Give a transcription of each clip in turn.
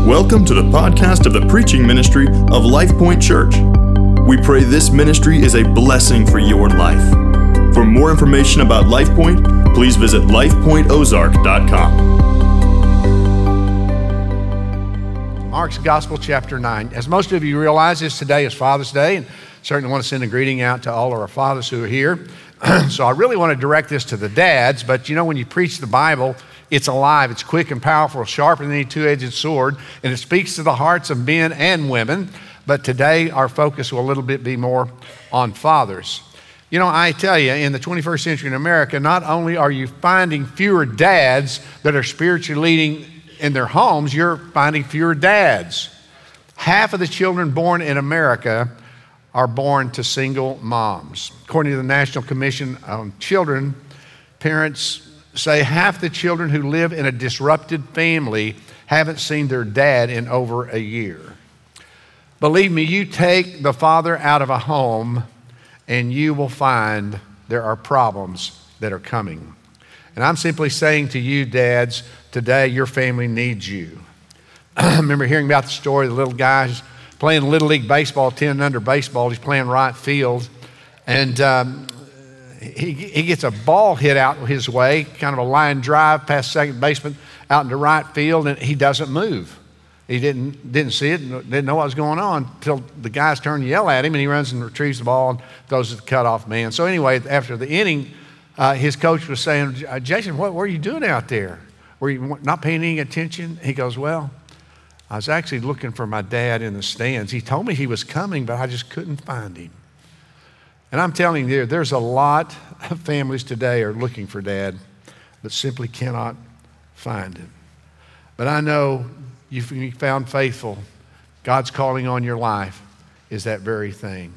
Welcome to the podcast of the preaching ministry of LifePoint Church. We pray this ministry is a blessing for your life. For more information about LifePoint, please visit lifepointozark.com. Mark's Gospel, chapter 9. As most of you realize, today is Father's Day, and certainly want to send a greeting out to all of our fathers who are here. So I really want to direct this to the dads, but you know, when you preach the Bible, it's alive, it's quick and powerful, sharper than any two-edged sword, and it speaks to the hearts of men and women. But today, our focus will a little bit be more on fathers. You know, I tell you, in the 21st century in America, not only are you finding fewer dads that are spiritually leading in their homes, you're finding fewer dads. Half of the children born in America are born to single moms. According to the National Commission on Children, parents say half the children who live in a disrupted family haven't seen their dad in over a year. Believe me, you take the father out of a home and you will find there are problems that are coming. And I'm simply saying to you, dads, today your family needs you. I remember hearing about the story of the little guy who's playing Little League Baseball, 10 under baseball. He's playing right field. And he gets a ball hit out his way, kind of a line drive past second baseman out into right field, and he doesn't move. He didn't see it, and didn't know what was going on until the guys turn to yell at him, and he runs and retrieves the ball and throws it to the cutoff man. So anyway, after the inning, his coach was saying, Jason, what were you doing out there? Were you not paying any attention? He goes, well, I was actually looking for my dad in the stands. He told me he was coming, but I just couldn't find him. And I'm telling you, there's a lot of families today are looking for dad, but simply cannot find him. But I know you've been found faithful. God's calling on your life is that very thing.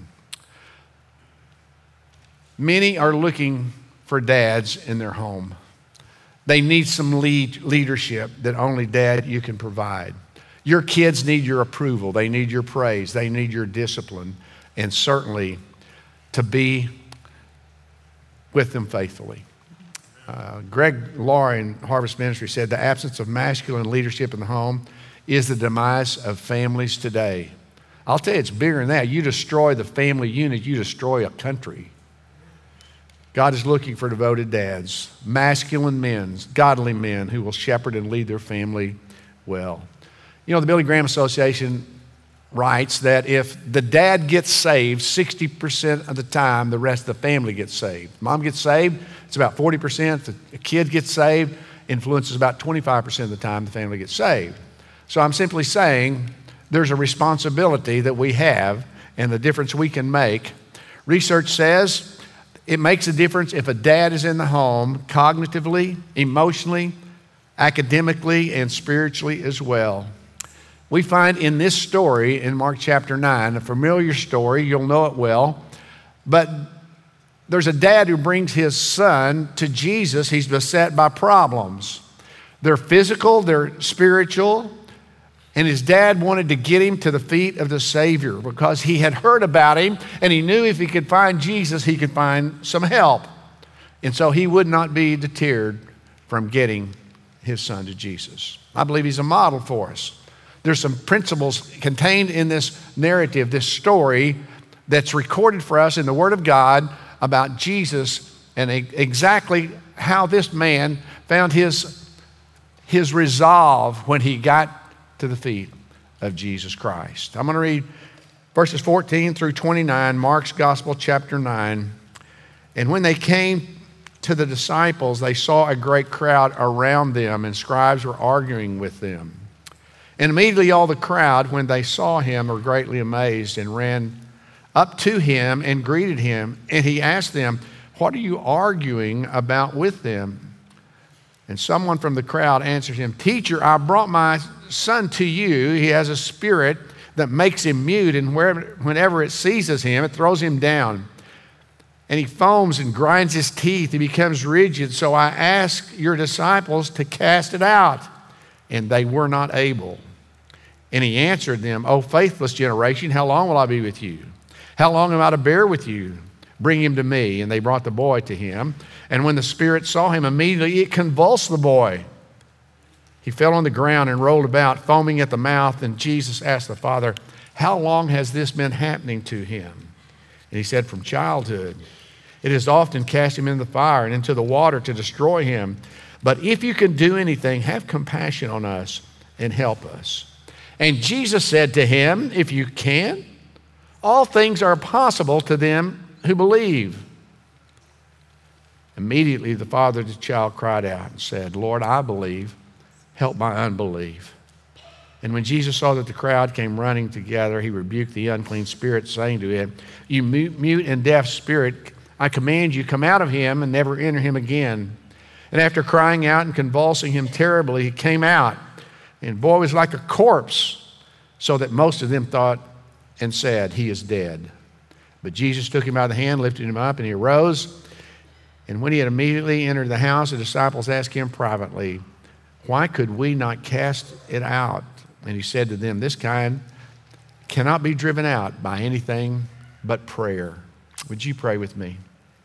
Many are looking for dads in their home. They need some leadership that only dad you can provide. Your kids need your approval. They need your praise. They need your discipline. And certainly to be with them faithfully. Greg Laurie in Harvest Ministry said, the absence of masculine leadership in the home is the demise of families today. I'll tell you, it's bigger than that. You destroy the family unit, you destroy a country. God is looking for devoted dads, masculine men, godly men who will shepherd and lead their family well. You know, the Billy Graham Association writes that if the dad gets saved, 60% of the time, the rest of the family gets saved. Mom gets saved, it's about 40%. The kid gets saved, influences about 25% of the time the family gets saved. So I'm simply saying there's a responsibility that we have and the difference we can make. Research says it makes a difference if a dad is in the home cognitively, emotionally, academically, and spiritually as well. We find in this story in Mark chapter 9, a familiar story, you'll know it well, but there's a dad who brings his son to Jesus. He's beset by problems. They're physical, they're spiritual, and his dad wanted to get him to the feet of the Savior because he had heard about him and he knew if he could find Jesus, he could find some help. And so he would not be deterred from getting his son to Jesus. I believe he's a model for us. There's some principles contained in this narrative, this story that's recorded for us in the Word of God about Jesus and exactly how this man found his resolve when he got to the feet of Jesus Christ. I'm going to read verses 14 through 29, Mark's Gospel, chapter 9. And when they came to the disciples, they saw a great crowd around them, and scribes were arguing with them. And immediately all the crowd, when they saw him, were greatly amazed and ran up to him and greeted him. And he asked them, what are you arguing about with them? And someone from the crowd answered him, Teacher, I brought my son to you. He has a spirit that makes him mute, and whenever it seizes him, it throws him down. And he foams and grinds his teeth. He becomes rigid. So I asked your disciples to cast it out, and they were not able. And he answered them, O faithless generation, how long will I be with you? How long am I to bear with you? Bring him to me. And they brought the boy to him. And when the spirit saw him, immediately it convulsed the boy. He fell on the ground and rolled about, foaming at the mouth. And Jesus asked the father, "How long has this been happening to him?" And he said, "From childhood. It has often cast him into the fire and into the water to destroy him. But if you can do anything, have compassion on us and help us." And Jesus said to him, "If you can, all things are possible to them who believe." Immediately the father of the child cried out and said, "Lord, I believe. Help my unbelief." And when Jesus saw that the crowd came running together, he rebuked the unclean spirit, saying to him, "You mute and deaf spirit, I command you, come out of him and never enter him again." And after crying out and convulsing him terribly, he came out. And the boy was like a corpse, so that most of them thought and said, "He is dead." But Jesus took him by the hand, lifted him up, and he arose. And when he had immediately entered the house, the disciples asked him privately, "Why could we not cast it out?" And he said to them, "This kind cannot be driven out by anything but prayer." Would you pray with me?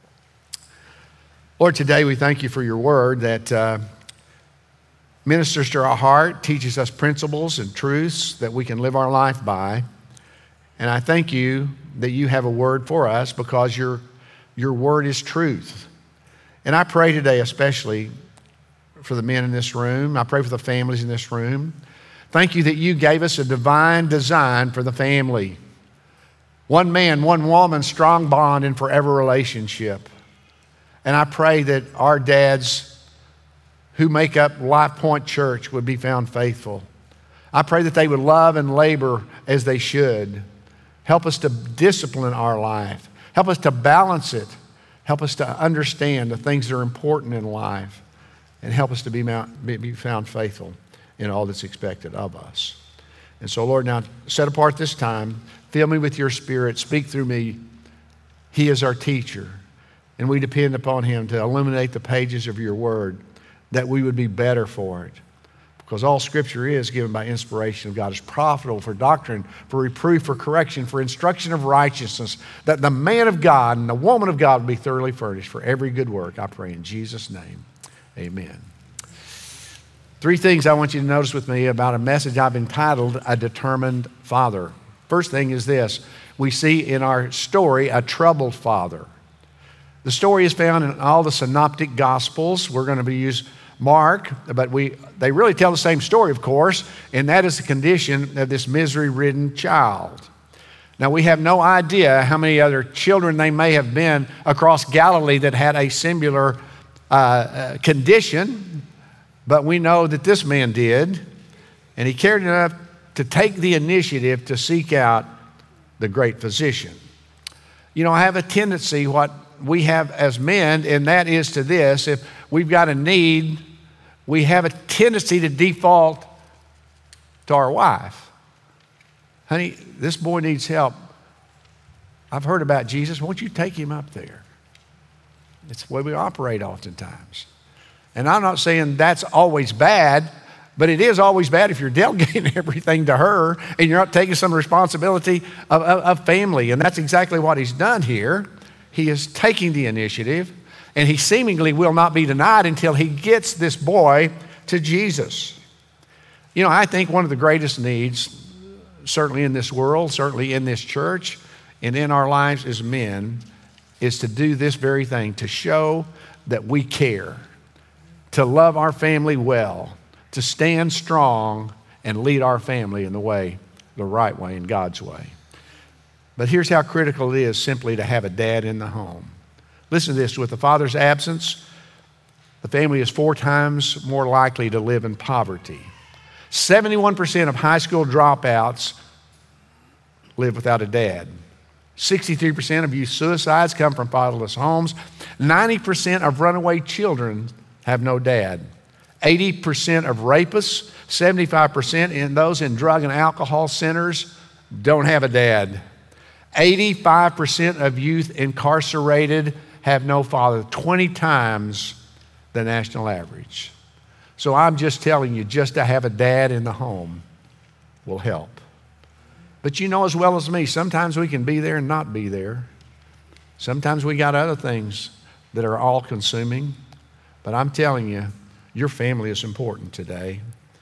Lord, today we thank you for your word that ministers to our heart, teaches us principles and truths that we can live our life by. And I thank you that you have a word for us because your word is truth. And I pray today especially for the men in this room. I pray for the families in this room. Thank you that you gave us a divine design for the family. One man, one woman, strong bond and forever relationship. And I pray that our dads who make up Life Point Church would be found faithful. I pray that they would love and labor as they should. Help us to discipline our life. Help us to balance it. Help us to understand the things that are important in life. And help us to be found faithful in all that's expected of us. And so, Lord, now set apart this time. Fill me with your Spirit. Speak through me. He is our teacher. And we depend upon him to illuminate the pages of your word, that we would be better for it. Because all Scripture is given by inspiration of God. It's profitable for doctrine, for reproof, for correction, for instruction of righteousness, that the man of God and the woman of God will be thoroughly furnished for every good work. I pray in Jesus' name. Amen. 3 things I want you to notice with me about a message I've entitled, A Determined Father. First thing is this. We see in our story a troubled father. The story is found in all the synoptic gospels. We're going to use Mark, but they really tell the same story, of course, and that is the condition of this misery-ridden child. Now, we have no idea how many other children they may have been across Galilee that had a similar condition, but we know that this man did, and he cared enough to take the initiative to seek out the great physician. You know, I have a tendency, what we have as men, and that is to this: if we've got a need, we have a tendency to default to our wife. "Honey, this boy needs help. I've heard about Jesus. Won't you take him up there?" It's the way we operate oftentimes. And I'm not saying that's always bad, but it is always bad if you're delegating everything to her and you're not taking some responsibility of family. And that's exactly what he's done here. He is taking the initiative, and he seemingly will not be denied until he gets this boy to Jesus. You know, I think one of the greatest needs, certainly in this world, certainly in this church, and in our lives as men, is to do this very thing, to show that we care, to love our family well, to stand strong and lead our family in the right way, in God's way. But here's how critical it is simply to have a dad in the home. Listen to this: with the father's absence, the family is 4 times more likely to live in poverty. 71% of high school dropouts live without a dad. 63% of youth suicides come from fatherless homes. 90% of runaway children have no dad. 80% of rapists, 75% in those in drug and alcohol centers don't have a dad. 85% of youth incarcerated have no father, 20 times the national average. So I'm just telling you, just to have a dad in the home will help. But you know as well as me, sometimes we can be there and not be there. Sometimes we got other things that are all-consuming. But I'm telling you, your family is important today.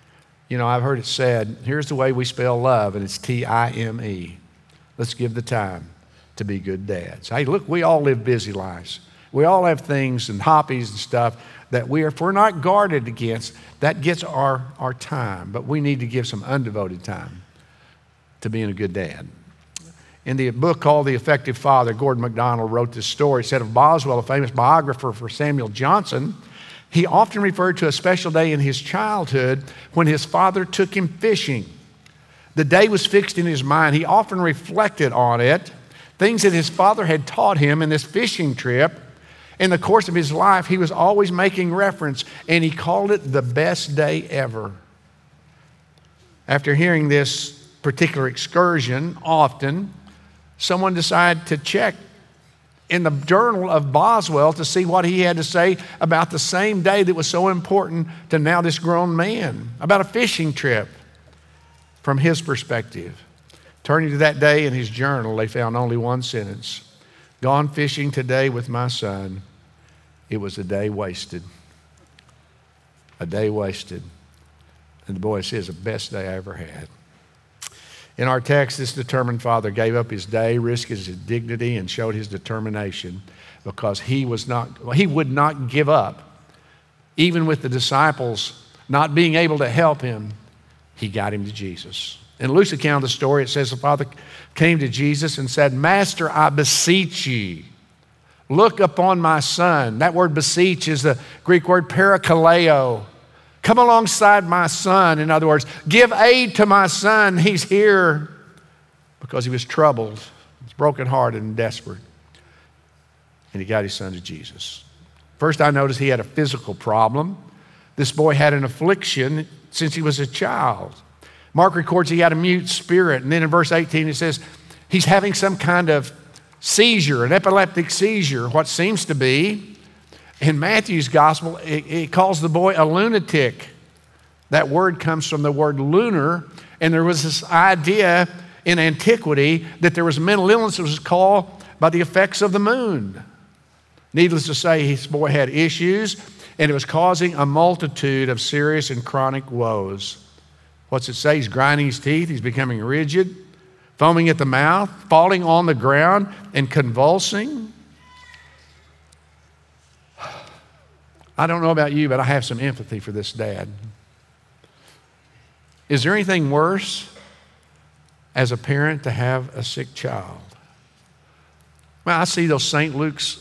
You know, I've heard it said, here's the way we spell love, and it's T-I-M-E. Let's give the time to be good dads. Hey, look, we all live busy lives. We all have things and hobbies and stuff that if we're not guarded against, that gets our time. But we need to give some undevoted time to being a good dad. In the book called The Effective Father, Gordon MacDonald wrote this story. He said of Boswell, a famous biographer for Samuel Johnson, he often referred to a special day in his childhood when his father took him fishing. The day was fixed in his mind. He often reflected on it, things that his father had taught him in this fishing trip. In the course of his life, he was always making reference, and he called it the best day ever. After hearing this particular excursion, often, someone decided to check in the journal of Boswell to see what he had to say about the same day that was so important to now this grown man, about a fishing trip from his perspective. Turning to that day in his journal, they found only one sentence. Gone fishing today with my son. It was a day wasted. A day wasted. And the boy says, the best day I ever had. In our text, this determined father gave up his day, risked his dignity, and showed his determination because he would not give up. Even with the disciples not being able to help him, he got him to Jesus. In Luke's account of the story, it says the father came to Jesus and said, Master, I beseech ye, look upon my son. That word beseech is the Greek word parakaleo. Come alongside my son. In other words, give aid to my son. He's here because he was troubled, he's brokenhearted and desperate. And he got his son to Jesus. First, I noticed he had a physical problem. This boy had an affliction since he was a child. Mark records he had a mute spirit. And then in verse 18, it says he's having some kind of seizure, an epileptic seizure, what seems to be. In Matthew's gospel, it calls the boy a lunatic. That word comes from the word lunar, and there was this idea in antiquity that there was a mental illness that was caused by the effects of the moon. Needless to say, his boy had issues, and it was causing a multitude of serious and chronic woes. What's it say? He's grinding his teeth, he's becoming rigid, foaming at the mouth, falling on the ground, and convulsing. I don't know about you, but I have some empathy for this dad. Is there anything worse as a parent to have a sick child? Well, I see those St.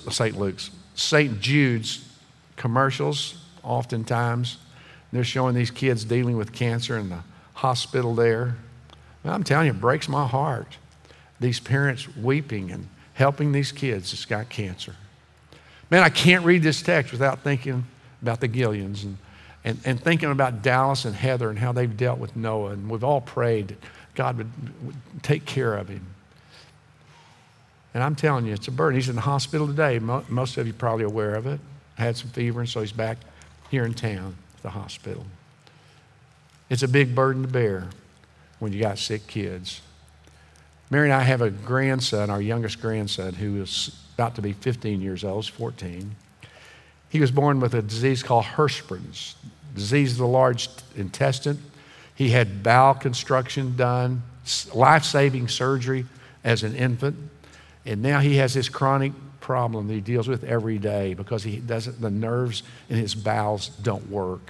Jude's commercials oftentimes. They're showing these kids dealing with cancer in the hospital there. Well, I'm telling you, it breaks my heart. These parents weeping and helping these kids that's got cancer. Man, I can't read this text without thinking about the Gillians and thinking about Dallas and Heather and how they've dealt with Noah. And we've all prayed that God would take care of him. And I'm telling you, it's a burden. He's in the hospital today. Most of you are probably aware of it. Had some fever, and so he's back here in town at the hospital. It's a big burden to bear when you got sick kids. Mary and I have a grandson, our youngest grandson, who is about to be 15 years old, he's 14. He was born with a disease called Hirschsprung's, disease of the large intestine. He had bowel construction done, life-saving surgery as an infant, and now he has this chronic problem that he deals with every day because the nerves in his bowels don't work.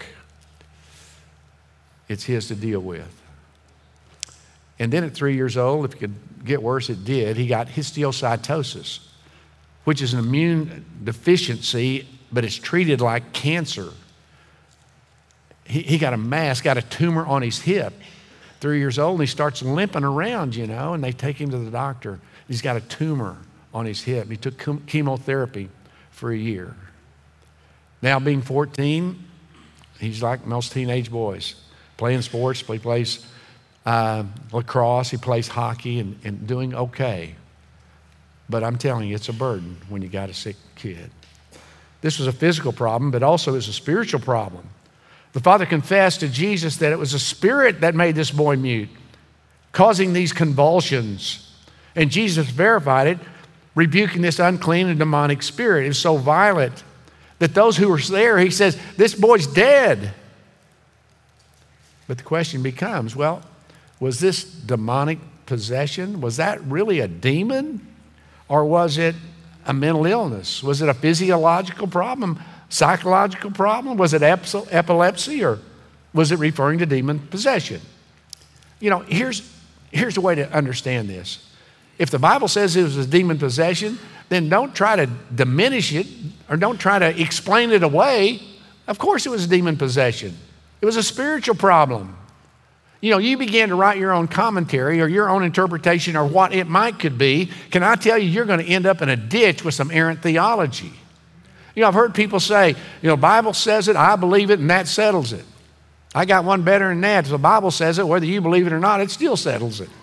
It's his to deal with. And then at 3 years old, if it could get worse, it did. He got histiocytosis, which is an immune deficiency, but it's treated like cancer. He got a tumor on his hip, 3 years old, and he starts limping around, and they take him to the doctor. He's got a tumor on his hip. He took chemotherapy for a year. Now being 14, he's like most teenage boys, playing sports. He plays lacrosse, he plays hockey, and doing okay. But I'm telling you, it's a burden when you got a sick kid. This was a physical problem, but also it was a spiritual problem. The father confessed to Jesus that it was a spirit that made this boy mute, causing these convulsions. And Jesus verified it, rebuking this unclean and demonic spirit. It was so violent that those who were there, he says, this boy's dead. But the question becomes, well, was this demonic possession? Was that really a demon? Or was it a mental illness? Was it a physiological problem, psychological problem? Was it epilepsy, or was it referring to demon possession? You know, here's a way to understand this. If the Bible says it was a demon possession, then don't try to diminish it or don't try to explain it away. Of course it was a demon possession. It was a spiritual problem. You know, you began to write your own commentary or your own interpretation or what it might could be. Can I tell you, you're going to end up in a ditch with some errant theology. You know, I've heard people say, you know, the Bible says it, I believe it, and that settles it. I got one better than that. If the Bible says it, whether you believe it or not, it still settles it.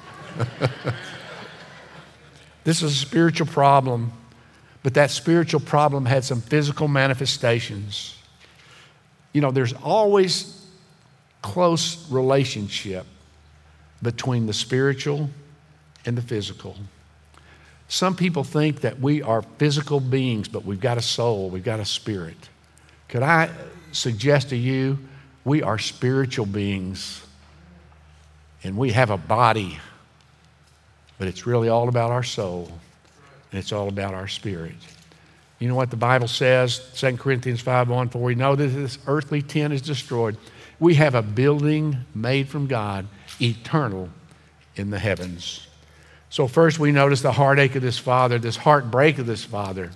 This is a spiritual problem, but that spiritual problem had some physical manifestations. You know, there's always close relationship between the spiritual and the physical. Some people think that we are physical beings, but we've got a soul, we've got a spirit. Could I suggest to you, we are spiritual beings, and we have a body, but it's really all about our soul, and it's all about our spirit. You know what the Bible says, 2 Corinthians 5:1, for we know that this earthly tent is destroyed. We have a building made from God, eternal in the heavens. So first we notice the heartache of this father, this heartbreak of this father.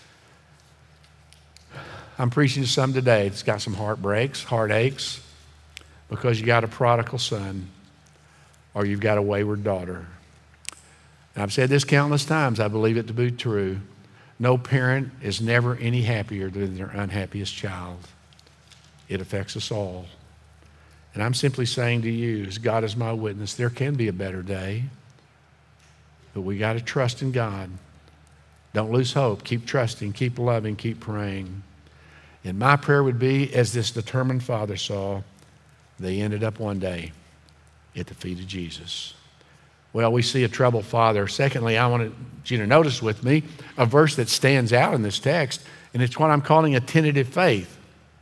I'm preaching to some today. It's got some heartaches, because you got a prodigal son or you've got a wayward daughter. And I've said this countless times. I believe it to be true. No parent is never any happier than their unhappiest child. It affects us all. And I'm simply saying to you, as God is my witness, there can be a better day, but we got to trust in God. Don't lose hope. Keep trusting, keep loving, keep praying. And my prayer would be, as this determined father saw, they ended up one day at the feet of Jesus. Well, we see a troubled father. Secondly, I want you to notice with me a verse that stands out in this text, and it's what I'm calling a tentative faith.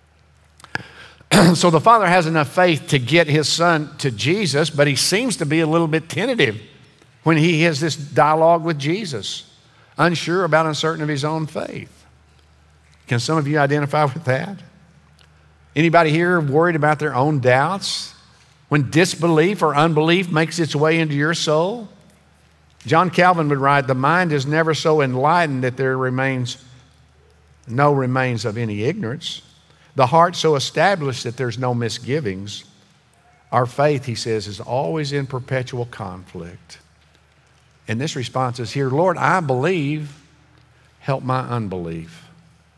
So the father has enough faith to get his son to Jesus, but he seems to be a little bit tentative when he has this dialogue with Jesus, unsure about, uncertain of his own faith. Can some of you identify with that? Anybody here worried about their own doubts when disbelief or unbelief makes its way into your soul? John Calvin would write, the mind is never so enlightened that there remains no remains of any ignorance. The heart so established that there's no misgivings. Our faith, he says, is always in perpetual conflict. And this response is here, Lord, I believe, help my unbelief.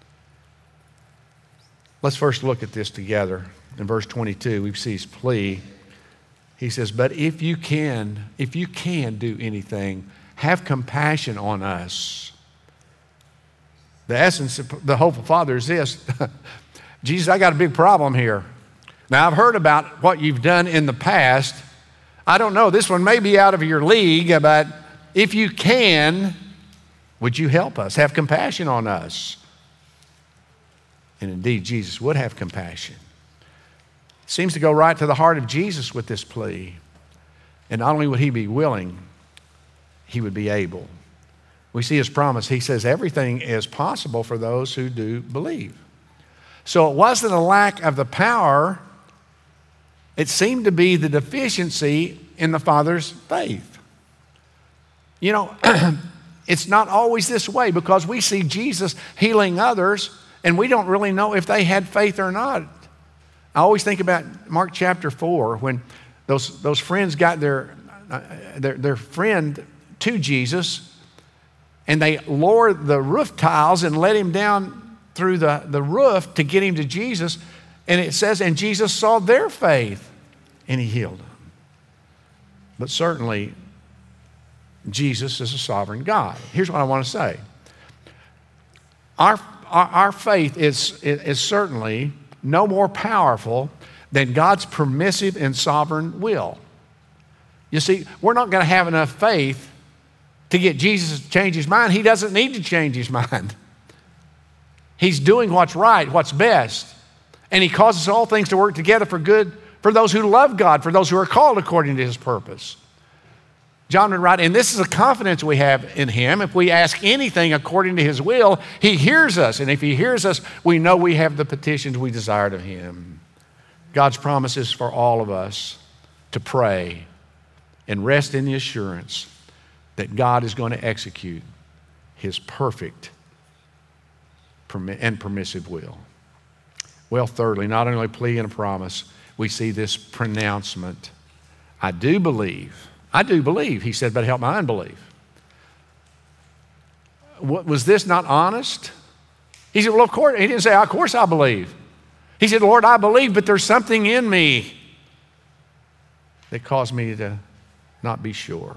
Let's first look at this together. In verse 22, we see his plea. He says, but if you can do anything, have compassion on us. The essence of the hopeful father is this. Jesus, I got a big problem here. Now, I've heard about what you've done in the past. I don't know, this one may be out of your league, but if you can, would you help us? Have compassion on us. And indeed, Jesus would have compassion. Seems to go right to the heart of Jesus with this plea. And not only would he be willing, he would be able. We see his promise. He says everything is possible for those who do believe. So it wasn't a lack of the power. It seemed to be the deficiency in the father's faith. You know, it's not always this way, because we see Jesus healing others and we don't really know if they had faith or not. I always think about Mark chapter 4 when those friends got their friend to Jesus, and they lowered the roof tiles and let him down through the roof to get him to Jesus. And it says, and Jesus saw their faith and he healed them. But certainly, Jesus is a sovereign God. Here's what I want to say. Our faith is certainly no more powerful than God's permissive and sovereign will. You see, we're not going to have enough faith to get Jesus to change his mind. He doesn't need to change his mind. He's doing what's right, what's best. And he causes all things to work together for good for those who love God, for those who are called according to his purpose. John would write, and this is a confidence we have in him. If we ask anything according to his will, he hears us. And if he hears us, we know we have the petitions we desired of him. God's promise is for all of us to pray and rest in the assurance that God is going to execute his perfect and permissive will. Well, thirdly, not only a plea and a promise, we see this pronouncement. I do believe, he said, but help my unbelief. Was this not honest? He said, well, of course. He didn't say, of course I believe. He said, Lord, I believe, but there's something in me that caused me to not be sure.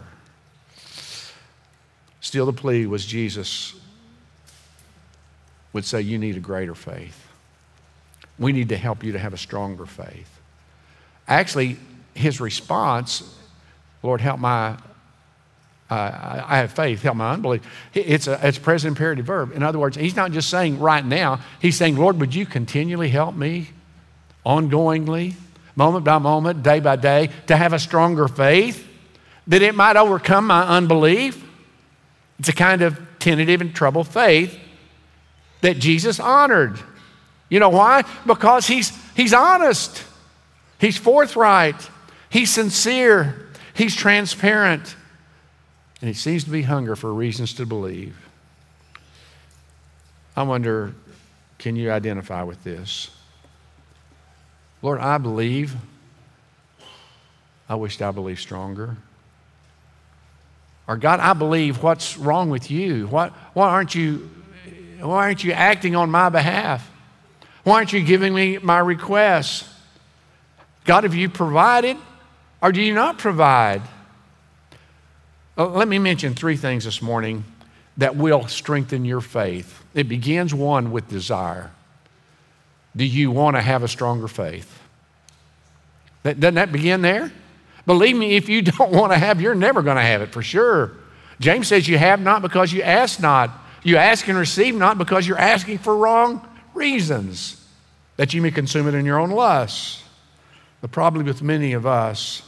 Still, the plea was Jesus would say, you need a greater faith. We need to help you to have a stronger faith. Actually, his response, Lord, help my, I have faith, help my unbelief. It's a present imperative verb. In other words, he's not just saying right now, he's saying, Lord, would you continually help me ongoingly, moment by moment, day by day, to have a stronger faith, that it might overcome my unbelief? It's a kind of tentative and troubled faith that Jesus honored. You know why? Because he's honest. He's forthright. He's sincere. He's transparent. And he seems to be hungry for reasons to believe. I wonder, can you identify with this? Lord, I believe. I wished I believed stronger. Or God, I believe. What's wrong with you? Why aren't you acting on my behalf? Why aren't you giving me my requests? God, have you provided or do you not provide? Let me mention 3 things this morning that will strengthen your faith. It begins, one, with desire. Do you want to have a stronger faith? Doesn't that begin there? Believe me, if you don't want to have, you're never going to have it for sure. James says you have not because you ask not. You ask and receive not because you're asking for wrong reasons, that you may consume it in your own lusts. The problem with many of us,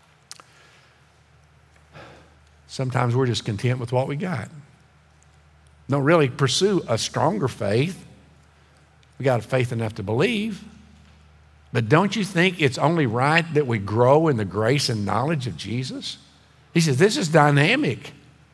sometimes we're just content with what we got. Don't really pursue a stronger faith. We got faith enough to believe. But don't you think it's only right that we grow in the grace and knowledge of Jesus? He says this is dynamic.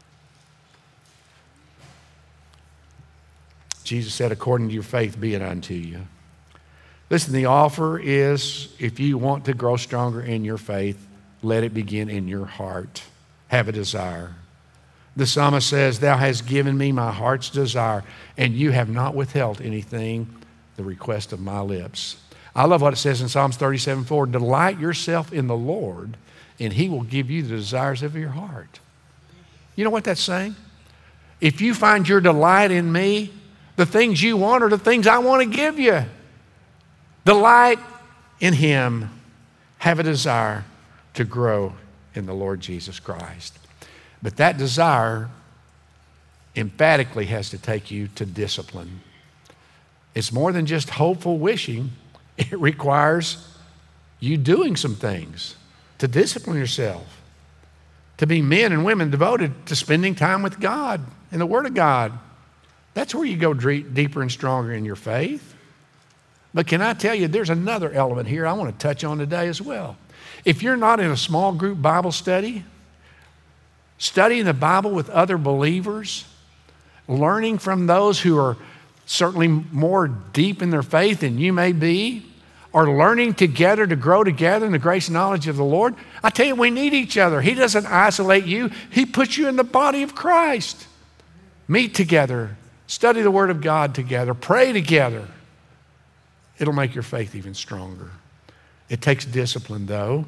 Jesus said, according to your faith, be it unto you. Listen, the offer is, if you want to grow stronger in your faith, let it begin in your heart. Have a desire. The psalmist says, thou hast given me my heart's desire, and you have not withheld anything, the request of my lips. I love what it says in Psalms 37:4, delight yourself in the Lord, and he will give you the desires of your heart. You know what that's saying? If you find your delight in me, the things you want are the things I want to give you. Delight in him. Have a desire to grow in the Lord Jesus Christ. But that desire emphatically has to take you to discipline. It's more than just hopeful wishing. It requires you doing some things to discipline yourself, to be men and women devoted to spending time with God and the Word of God. That's where you go deeper and stronger in your faith. But can I tell you, there's another element here I want to touch on today as well. If you're not in a small group Bible study, studying the Bible with other believers, learning from those who are certainly more deep in their faith than you may be, or learning together to grow together in the grace and knowledge of the Lord, I tell you, we need each other. He doesn't isolate you. He puts you in the body of Christ. Meet together, study the Word of God together, pray together. It'll make your faith even stronger. It takes discipline, though.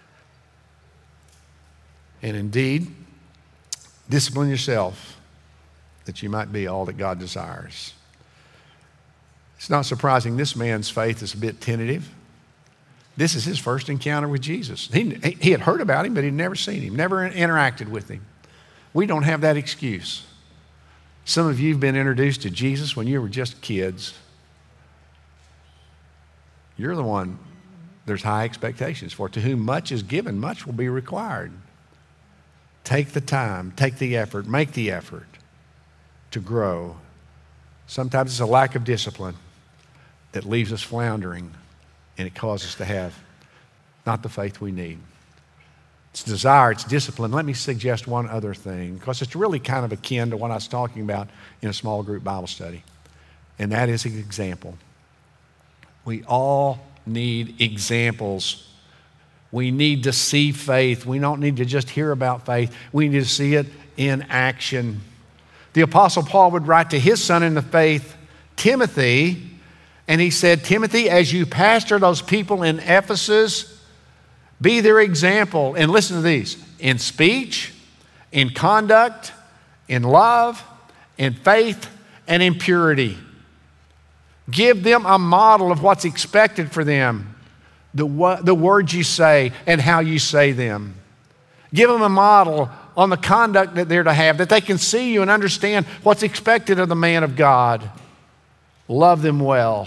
And indeed, discipline yourself that you might be all that God desires. It's not surprising this man's faith is a bit tentative. This is his first encounter with Jesus. He had heard about him, but he'd never seen him, never interacted with him. We don't have that excuse. Some of you have been introduced to Jesus when you were just kids. You're the one there's high expectations for. To whom much is given, much will be required. Take the time, take the effort, make the effort to grow. Sometimes it's a lack of discipline that leaves us floundering, and it causes us to have not the faith we need. It's desire, it's discipline. Let me suggest one other thing, because it's really kind of akin to what I was talking about in a small group Bible study, and that is an example. We all need examples. We need to see faith. We don't need to just hear about faith. We need to see it in action. The Apostle Paul would write to his son in the faith, Timothy, and he said, Timothy, as you pastor those people in Ephesus, be their example. And listen to these: in speech, in conduct, in love, in faith, and in purity. Give them a model of what's expected for them, the words you say and how you say them. Give them a model on the conduct that they're to have, that they can see you and understand what's expected of the man of God. Love them well.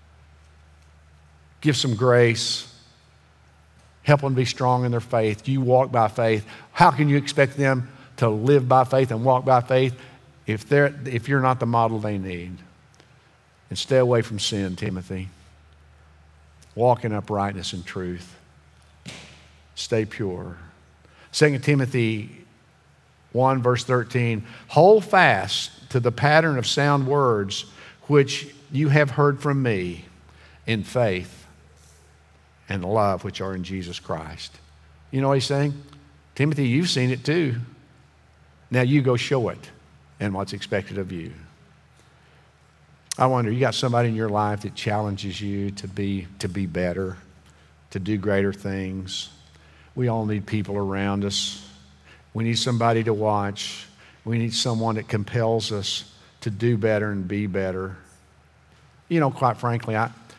Give some grace. Help them be strong in their faith. You walk by faith. How can you expect them to live by faith and walk by faith if you're not the model they need? And stay away from sin, Timothy. Walk in uprightness and truth. Stay pure. 2 Timothy 1 verse 13, hold fast to the pattern of sound words which you have heard from me in faith and love which are in Jesus Christ. You know what he's saying? Timothy, you've seen it too. Now you go show it and what's expected of you. I wonder, you got somebody in your life that challenges you to be better, to do greater things? We all need people around us. We need somebody to watch. We need someone that compels us to do better and be better. You know, quite frankly,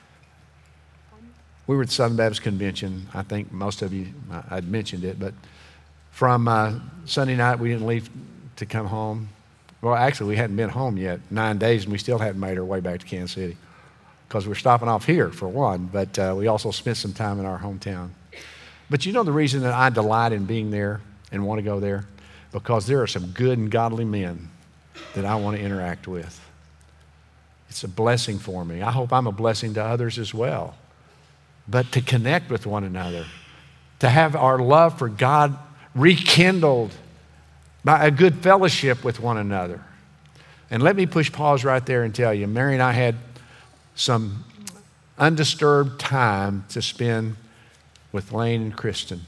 we were at the Southern Baptist Convention. I think most of you, I'd mentioned it, but from Sunday night, we didn't leave to come home. Well, actually, we hadn't been home yet, 9 days, and we still hadn't made our way back to Kansas City because we're stopping off here, for one, but we also spent some time in our hometown. But you know the reason that I delight in being there and want to go there? Because there are some good and godly men that I want to interact with. It's a blessing for me. I hope I'm a blessing to others as well. But to connect with one another, to have our love for God rekindled by a good fellowship with one another. And let me push pause right there and tell you, Mary and I had some undisturbed time to spend with Lane and Kristen.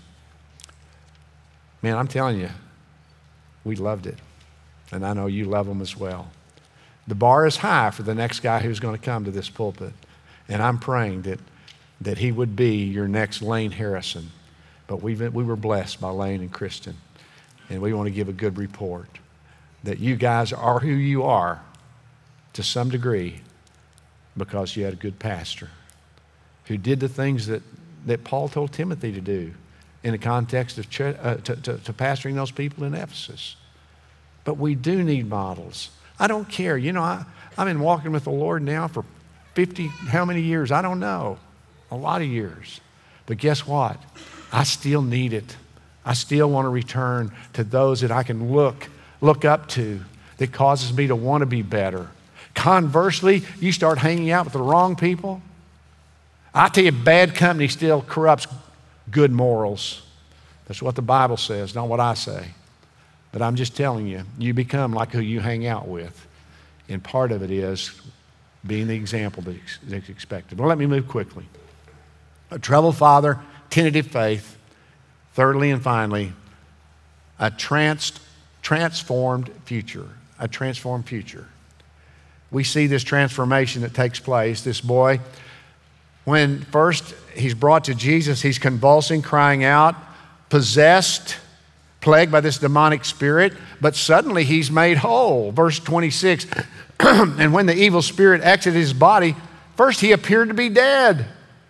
Man, I'm telling you, we loved it. And I know you love them as well. The bar is high for the next guy who's going to come to this pulpit. And I'm praying that he would be your next Lane Harrison. But we were blessed by Lane and Kristen. And we want to give a good report that you guys are who you are to some degree because you had a good pastor who did the things that Paul told Timothy to do in the context of to pastoring those people in Ephesus. But we do need models. I don't care. You know, I've been walking with the Lord now for 50, how many years? I don't know. A lot of years. But guess what? I still need it. I still want to return to those that I can look up to, that causes me to want to be better. Conversely, you start hanging out with the wrong people. I tell you, bad company still corrupts good morals. That's what the Bible says, not what I say. But I'm just telling you, you become like who you hang out with. And part of it is being the example that's expected. Well, let me move quickly. A troubled father, tentative faith. Thirdly and finally, a transformed future. A transformed future. We see this transformation that takes place. This boy, when first he's brought to Jesus, he's convulsing, crying out, possessed, plagued by this demonic spirit, but suddenly he's made whole. Verse 26, and when the evil spirit exited his body, first he appeared to be dead.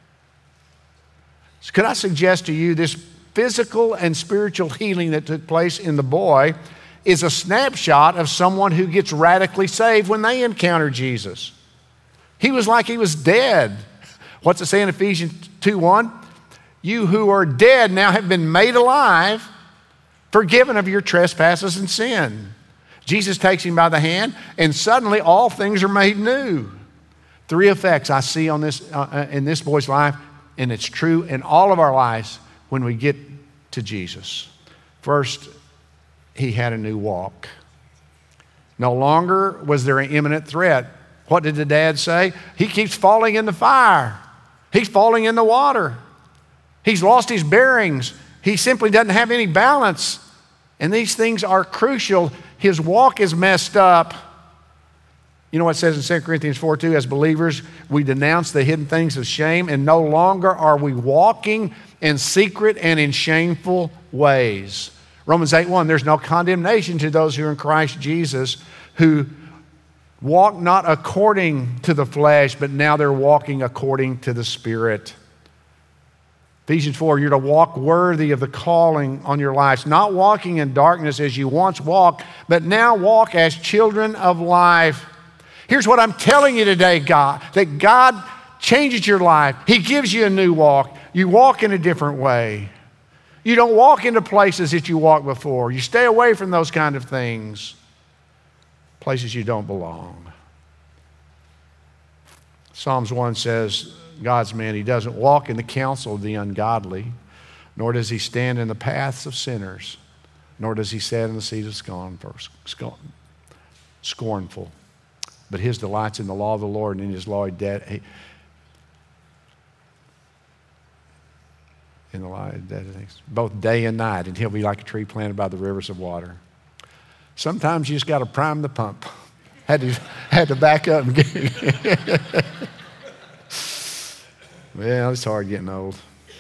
So could I suggest to you this physical and spiritual healing that took place in the boy is a snapshot of someone who gets radically saved when they encounter Jesus. He was like he was dead. What's it say in Ephesians 2:1? You who are dead now have been made alive, forgiven of your trespasses and sin. Jesus takes him by the hand, and suddenly all things are made new. 3 effects I see on this in this boy's life, and it's true in all of our lives when we get to Jesus. First, he had a new walk. No longer was there an imminent threat. What did the dad say? He keeps falling in the fire. He's falling in the water. He's lost his bearings. He simply doesn't have any balance. And these things are crucial. His walk is messed up. You know what it says in 2 Corinthians 4:2? As believers, we denounce the hidden things of shame, and no longer are we walking in secret and in shameful ways. Romans 8:1, there's no condemnation to those who are in Christ Jesus, who walk not according to the flesh, but now they're walking according to the Spirit. Ephesians 4, you're to walk worthy of the calling on your lives, not walking in darkness as you once walked, but now walk as children of life. Here's what I'm telling you today, God, that God changes your life. He gives you a new walk. You walk in a different way. You don't walk into places that you walked before. You stay away from those kind of things, places you don't belong. Psalms 1 says, God's man, he doesn't walk in the counsel of the ungodly, nor does he stand in the paths of sinners, nor does he sit in the seat of scornful. But his delight's in the law of the Lord, and in his law in the light of dead things, both day and night, and he'll be like a tree planted by the rivers of water. Sometimes you just got to prime the pump. Had to back up and get Well, it's hard getting old.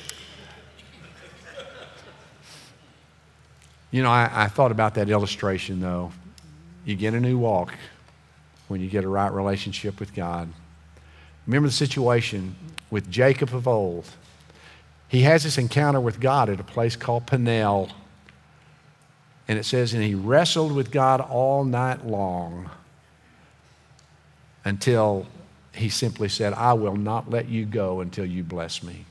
You know, I thought about that illustration, though. You get a new walk when you get a right relationship with God. Remember the situation with Jacob of old. He has this encounter with God at a place called Peniel. And it says, and he wrestled with God all night long until he simply said, I will not let you go until you bless me.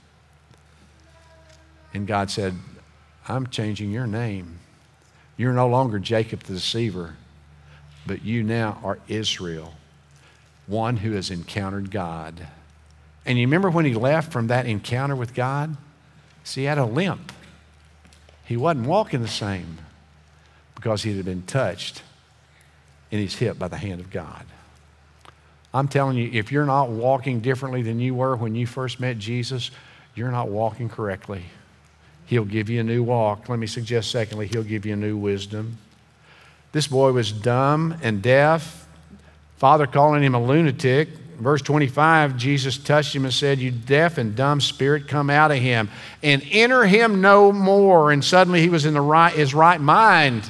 And God said, I'm changing your name. You're no longer Jacob the deceiver, but you now are Israel, one who has encountered God. And you remember when he left from that encounter with God? See, he had a limp. He wasn't walking the same because he had been touched in his hip by the hand of God. I'm telling you, if you're not walking differently than you were when you first met Jesus, you're not walking correctly. He'll give you a new walk. Let me suggest, secondly, he'll give you a new wisdom. This boy was dumb and deaf, father calling him a lunatic. Verse 25, Jesus touched him and said, you deaf and dumb spirit, come out of him and enter him no more. And suddenly he was in his right mind.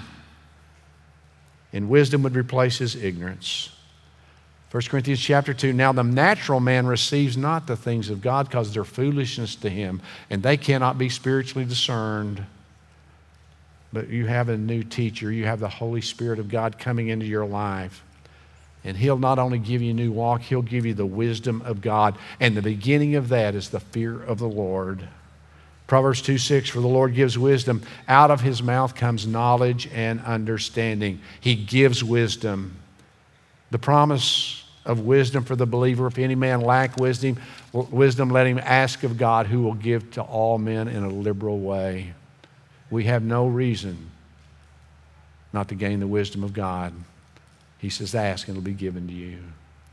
And wisdom would replace his ignorance. 1 Corinthians chapter 2, now the natural man receives not the things of God because they're foolishness to him, and they cannot be spiritually discerned. But you have a new teacher. You have the Holy Spirit of God coming into your life. And he'll not only give you a new walk, he'll give you the wisdom of God. And the beginning of that is the fear of the Lord. Proverbs 2:6, for the Lord gives wisdom. Out of his mouth comes knowledge and understanding. He gives wisdom. The promise of wisdom for the believer, if any man lack wisdom, let him ask of God, who will give to all men in a liberal way. We have no reason not to gain the wisdom of God. He says, ask and it'll be given to you.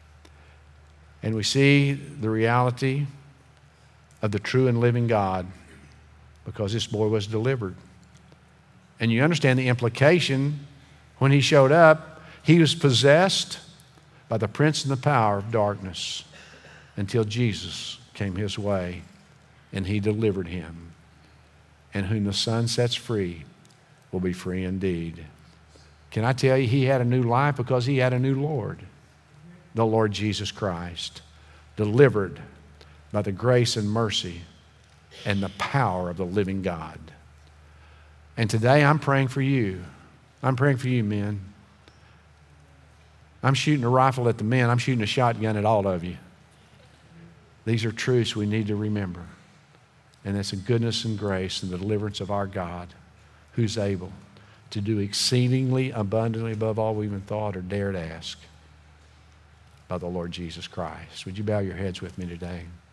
And we see the reality of the true and living God because this boy was delivered. And you understand the implication when he showed up, he was possessed by the prince and the power of darkness until Jesus came his way and he delivered him. And whom the Son sets free will be free indeed. Can I tell you, he had a new life because he had a new Lord, the Lord Jesus Christ, delivered by the grace and mercy and the power of the living God. And today I'm praying for you. I'm praying for you, men. I'm shooting a rifle at the men. I'm shooting a shotgun at all of you. These are truths we need to remember And it's the goodness and grace and the deliverance of our God, who's able to do exceedingly abundantly above all we even thought or dared ask, by the Lord Jesus Christ. Would you bow your heads with me today?